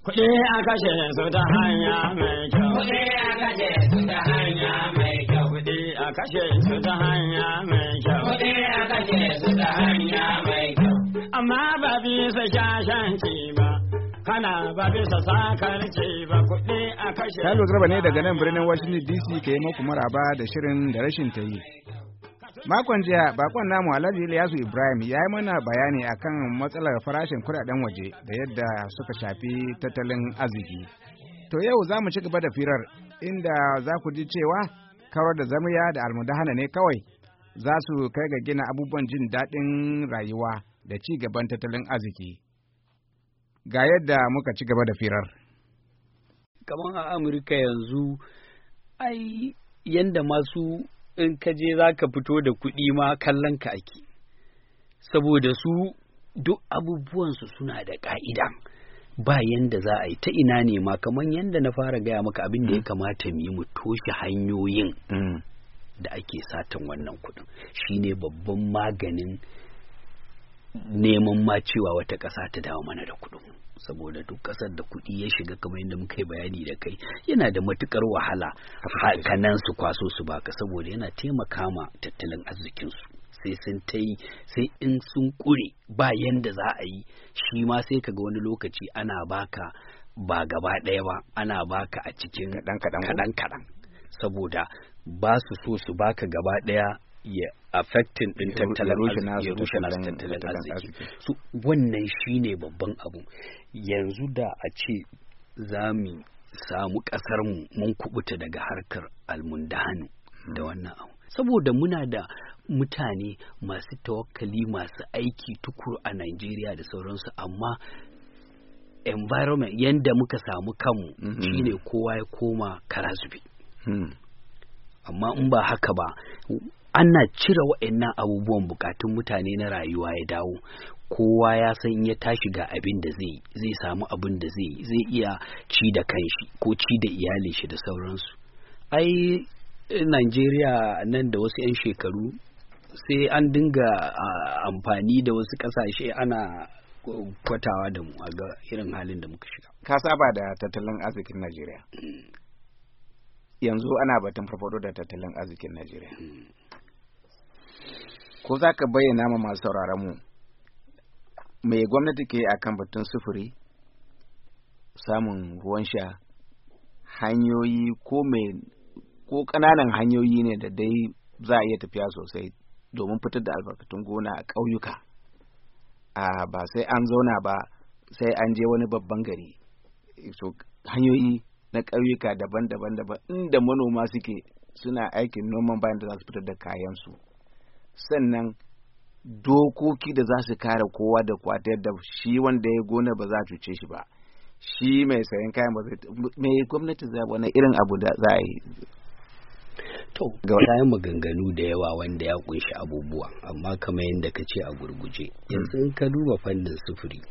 Kuɗi a kashe su ta hanya mai kyau. Kuɗi a kashe su ta hanya mai kyau. Kuɗi a kashe su ta hanya mai kyau. Kuɗi a kashe su ta hanya mai kyau. Amma ba bisa shashanci ba, kana ba bisa sakarci ba. Kuɗi a kashe. Salo Garba ne daga nan birnin Washington DC ke yi muku maraba da shirin da rashin ta yi. Makon jiya bakon namu Alhaji Ilyasu Ibrahim ya yi mana bayani akan matsalar farashin kuɗaɗen waje da yadda suka shafi tattalin arziki. To yau za mu ci gaba da firar inda za ku ji cewa kawar da zamiya da almudahana ne kawai za su kai ga gina abubuwan jin daɗin rayuwa da ci gaban tattalin arziki. Ga yadda muka ci gaba da firar. Kamar a Amurka yanzu, ai yanda masu in ka je za ka fito da kuɗi ma kallon ka ake, saboda su duk abubuwansu suna da ƙa'ida, ba yanda za a yi ta ina ne ma kamar yanda na fara gaya maka abin da ya kamata mu yi mu toshe hanyoyin da ake satan wannan kuɗin shine babban maganin neman ma cewa wata ƙasa ta dawo mana da kuɗin. Saboda duk ƙasar da kuɗi ya shiga kamar yadda muka yi bayani da kai yana da matukar wahala hakanan su kwaso su baka, saboda yana taimaka ma tattalin arzikinsu sai sun ta yi, sai in sun ƙure ba yanda za a yi shi ma sai ka ga wani lokaci ana baka ba gaba ɗaya ba, ana baka a cikin kaɗan saboda ba su so su baka gaba ɗaya ya affecting din tattalin arziki, ya rushe nasu tattalin arziki. So wannan shine babban abu. Yanzu da a ce za mu samu ƙasar mu mun kubuta daga harkar almundahanu da wannan abu, saboda muna da mutane masu tawakkali, masu aiki tukuru a Najeriya da sauransu, amma environment yanda muka samu kanmu shine kowa ya koma karazubi. Amma in ba haka ba, ana cire waɗannan abubuwan bukatun mutane na rayuwa ya dawo, kowa ya san ya tashi ga abin da zai samu abin da zai iya ci da kanshi ko ci da iyalin shi da sauransu. Ai Najeriya nan da wasu 'yan shekaru sai an dinga amfani da wasu ƙasashe ana kwatawa da mu a ga irin halin da muka shiga. Ka saba da tattalin arzikin Najeriya. Yanzu ana batun farfado da tattalin arzikin Najeriya. Ko za ka bayyana ma masu sauraron mu me gwamnati ke akan batun sufuri, samun ruwan sha, hanyoyi ko ƙananan hanyoyi ne da dai za a iya tafiya sosai domin fitar da albarkatun gona a ƙauyuka, ba sai an zauna ba, sai an je wani babban gari. So hanyoyi na ƙauyuka daban-daban inda manoma suke suna aikin noman bayan da za su fitar da kayansu. Sannan dokoki da za su kare kowa da kwata yadda shi wanda ya gona ba za a cuce shi ba, shi mai sayan kayan ba zai, mai gwamnati za wani irin abu da za a yi. To ga kayan maganganu da yawa wanda ya kunshi abubuwa, amma kamar yadda ka ce a gurguje yanzu in ka duba fannin sufuri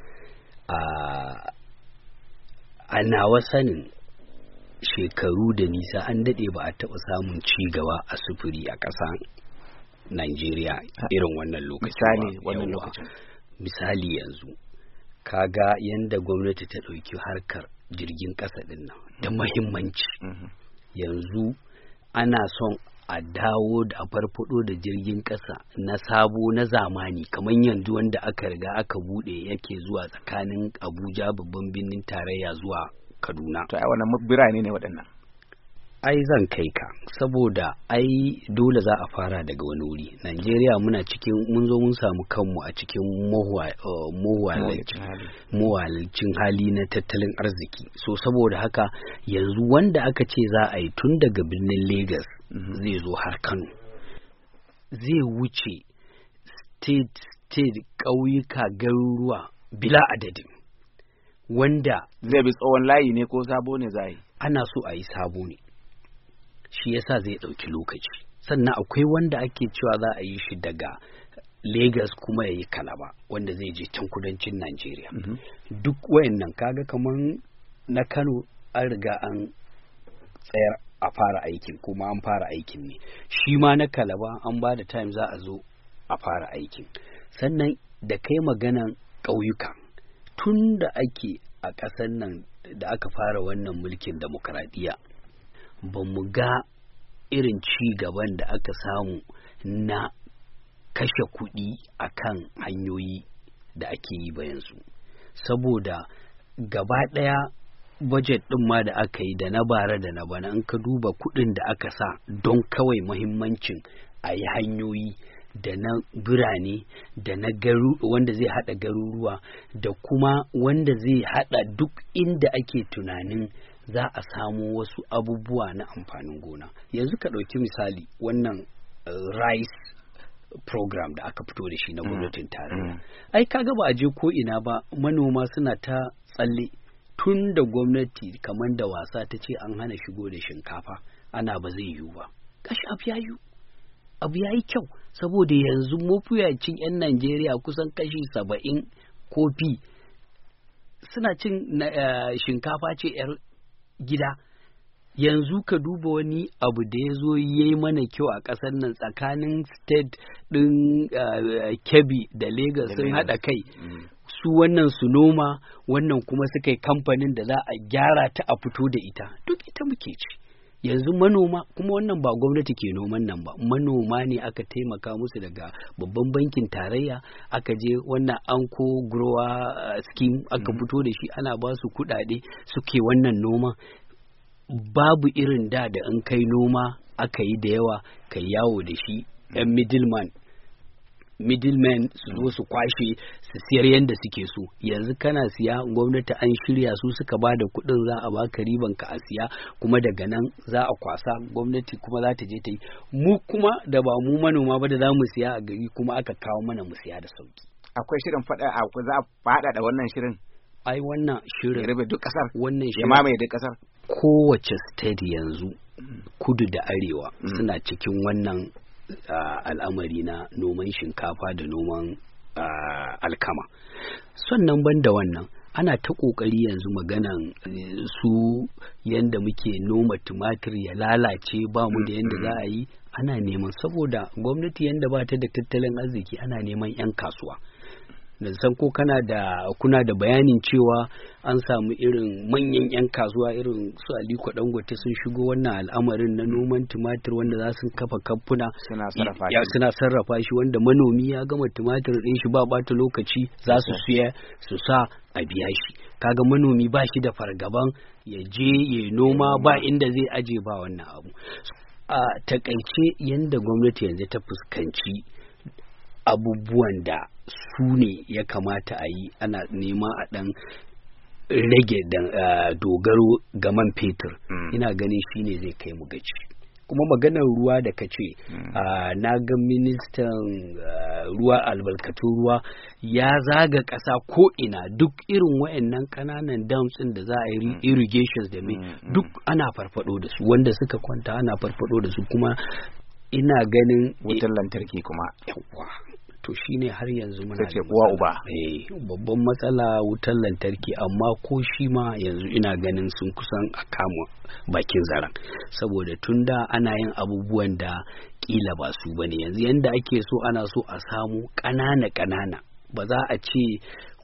a nawa sanin shekaru da nisa an daɗe ba a taɓa samun ci gaba a sufuri a ƙasa Najeriya irin wannan lokacin. Misali yanzu kaga yanda gwamnati ta ɗauki harkar jirgin ƙasa ɗin nan da muhimmanci. Yanzu ana son a dawo da a farfado da jirgin ƙasa na sabo na zamani kamar yanzu wanda aka riga aka buɗe yake zuwa tsakanin Abuja babban birnin tarayya zuwa Kaduna. To ai wannan birane ne waɗannan. Ai zan kai ka, saboda ai dole za a fara daga wani wuri. Najeriya mun zo mun samu kanmu a cikin mawalacin hali na tattalin arziki. So saboda haka yanzu wanda aka ce za a yi tun daga birnin Lagos zai zo har Kano, zai wuce state ƙauyuka, garuruwa bila adadin, wanda zai bi tsawon layi ne ko sabo ne za a yi? Ana so a yi sabo ne, shi yasa zai ɗauki lokaci. Sannan akwai wanda ake cewa za a yi shi daga Lagos kuma ya yi Calabar, wanda zai je can kudancin Najeriya. Duk wayannan kaga kaman na Kano an riga an tsayar a fara aikin, kuma an fara aikin ne. Shi ma na Calabar an ba da time za a zo a fara aikin. Sannan da kai maganan ƙauyuka, tun da ake a ƙasar nan da aka fara wannan mulkin demokradiyya ba mu ga irin ci gaban da aka samu na kashe kuɗi akan hanyoyi da ake yi ba yanzu, saboda gaba ɗaya budget ɗin ma da aka yi da na bara da na bana, in ka duba kuɗin da aka sa don kawai muhimmancin a yi hanyoyi da na birane da na wanda zai haɗa garuruwa da kuma wanda zai haɗa duk inda ake tunanin za a samu wasu abubuwa na amfanin gona. Yanzu ka ɗauki misali wannan rice program da aka fito da shi na gwamnatin tarayya. Ai kaga ba a je ko ina ba, manoma suna ta tsalle tun da gwamnati kamar da wasa ta ce an hana shigo da shinkafa, ana ba zai yiwu ba. Gashi abu ya yi kyau, saboda yanzu mafiyacin 'yan Najeriya kusan kashi 70 kofi suna cin shinkafa ce 'yar gida. Yanzu ka duba wani abu da ya zo ya yi mana kyau a ƙasar nan tsakanin state ɗin Kebbi da Lagos sun haɗa kai. Su wannan su noma, wannan kuma suka yi kamfanin da za a gyara ta a fito da ita, duk ita muke ci. Yanzu manoma, kuma wannan ba gwamnati ke noman nan ba, manoma ne aka taimaka musu daga babban bankin tarayya, aka je wannan anko grower scheme aka fito da shi, ana ba su kuɗaɗe suke wannan noma. Babu irin da in kai noma aka yi da yawa kai yawo da shi, 'yan middlemen su zo su kwashe su siyar yadda suke so. Yanzu kana siya, gwamnati an shirya su suka ba da kuɗin, za a baka riban ka a siya, kuma daga nan za a kwasa, gwamnati kuma za ta je ta yi. Mu kuma da ba mu manoma ba da za mu siya a gari kuma aka kawo mana mu siya da sauki. Akwai shirin za a faɗa da wannan shirin? Ai wannan shirin ya rabe duk ƙasar, wannan shirin ya mamaye duk ƙasar. Kowace state yanzu kudu da arewa suna cikin wannan al'amari na noman shinkafa da noman alkama. Sannan banda wannan ana ta ƙoƙari yanzu maganan su yanda muke noma tumatir ya lalace, ba mu da yanda za a yi, ana neman, saboda gwamnati yanda ba ta da tattalin arziki ana neman 'yan kasuwa. Da san ko kuna da bayanin cewa an samu irin manyan 'yan kasuwa irin su Aliko Dangote sun shigo wannan al'amarin na noman tumatir, wanda za su kafa kamfuna suna sarrafa shi, wanda manomi ya gama tumatir ɗin shi ba ɓata lokaci za su siya su sa a biya shi. Kaga manomi ba shi da fargaban ya je ya noma ba inda zai aje ba wannan abu. A takaice yanda gwamnati yanzu ta fuskanci abubuwan da su ne ya kamata a yi, ana nema a ɗan rage dogaro ga man fetur. Ina ganin shi ne zai kai mu gaci. Kuma maganar ruwa da ka ce, na ga ministan ruwa, albarkatun ruwa ya zaga ƙasa ko ina, duk irin wayannan ƙananan dams ɗin da za a yi irrigations da me duk ana farfado da su, wanda suka kwanta ana farfado da su. Kuma ina ganin wutar lantarki kuma yawa, to shine har yanzu muna da uwa uba babban matsala wutar lantarki, amma ko shi ma yanzu ina ganin sun kusan a kama bakin zaren, saboda tunda ana yin abubuwan da kila ba su bane. Yanzu yanda ake so, ana so a samu ƙanana, ba za a ce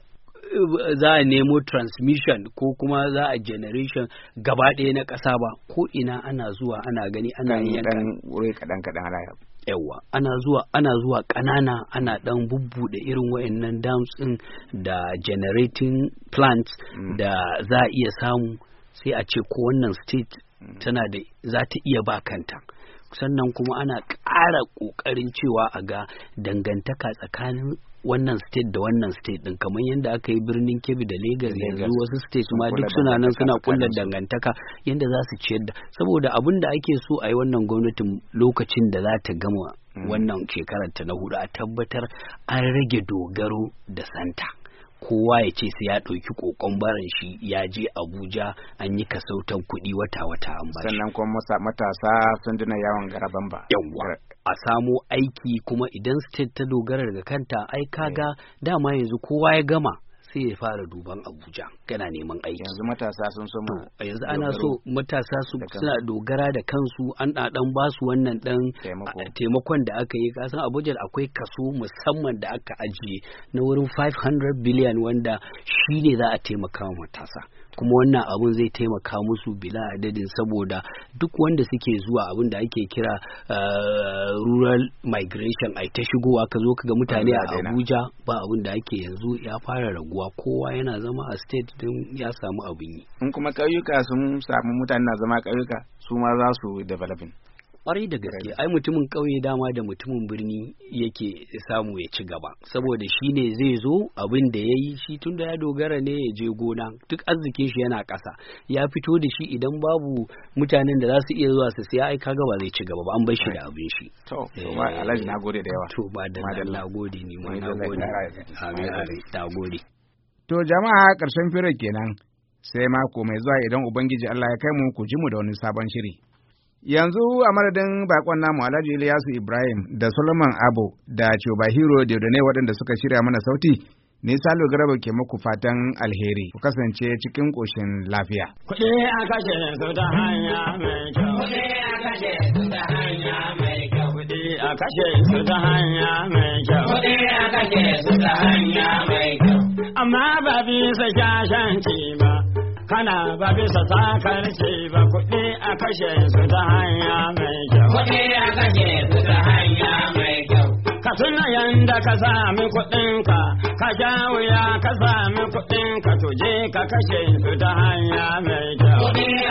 za a nemo transmission ko kuma za a generation gaba ɗaya na ƙasa ba. Ko ina ana zuwa ana gani, ana yin wuri kaɗan yawa, ana zuwa ƙanana, ana ɗan bubbuɗe irin wayannan dams ɗin da generating plants da za a iya samu, sai a ce ko wannan state tana da za ta iya ba kanta. Sannan kuma ana ƙara ƙoƙarin cewa a ga dangantaka tsakanin wannan state da wannan state din, kamar yadda aka yi birnin Kebbi da Lagos. Yanzu wasu state ma duk suna nan suna kulla dangantaka yadda za su ciyar da, saboda abin da ake so a yi wannan gwamnatin lokacin da za ta gama wannan shekarar ta na hudu, a tabbatar an rage dogaro da santa. Kowa ya ce sai ya ɗauki kokon baran shi ya je Abuja an yi kasautan kuɗi wata-wata an bashi. Sannan kuma matasa sun dina yawon garaban ba. Yawwa, a samo aiki, kuma idan state ta dogara daga kanta, ai kaga dama yanzu kowa ya gama sai ya fara duban Abuja kana neman aiki. Yanzu matasa sun soma. Yanzu ana so matasa suna dogara da kansu, an dan ba su wannan dan taimakon da aka yi. Kasan Abuja akwai kaso musamman da aka ajiye na wurin 500 billion wanda shi ne za a taimaka wa matasa. Kuma wannan abun zai taimaka musu bila adadin, saboda duk wanda suke zuwa abin da ake kira rural migration, ai ta shigowa ka zo kaga mutane a Abuja ba abin da ake yanzu ya fara raguwa, kowa yana zama a state din ya samu abin yi. In kuma ƙauyuka sun samu mutane na zama ƙauyuka, su ma za su developing. Kwarai da gaske, ai mutumin ƙauye dama da mutumin birni yake samu ya ci gaba, saboda shi ne zai zo abin da ya yi shi tun da ya dogara ne ya je gona, duk arzikin shi yana ƙasa, ya fito da shi idan babu mutanen da za su iya zuwa su siya, ai kaga ba zai ci gaba ba, an bar shi da abin shi. To, Alhaji na gode da yawa. To, ba da na gode ni ma na gode. Amin, na gode. To jama'a ƙarshen firar kenan, sai mako mai zuwa idan Ubangiji Allah ya kai mu ku ji mu da wani sabon shiri. Yanzu a madadin bakon namu Alhaji Ilyasu Ibrahim da Solomon Abo da Chobahiro Diodone waɗanda suka shirya mana sauti, ni Salo Garba ke muku fatan alheri. Ku kasance cikin ƙoshin lafiya. Kuɗi a kashe su ta hanya mai kyau. Kuɗi a kashe su ta hanya mai kyau. Kuɗi a kashe su ta hanya mai kyau. Kuɗi a kashe su ta hanya mai kyau. Amma ba bisa shashanci ba. Kana ba bisa sakarci ba, kuɗi a kashe su ta hanya mai kyau. Kuɗi a kashe su ta hanya mai kyau. Ka tuna yanda ka sami kuɗinka, ka sha wuya ka sami kuɗinka, tuje ka kashe su ta hanya mai kyau. Kuɗi a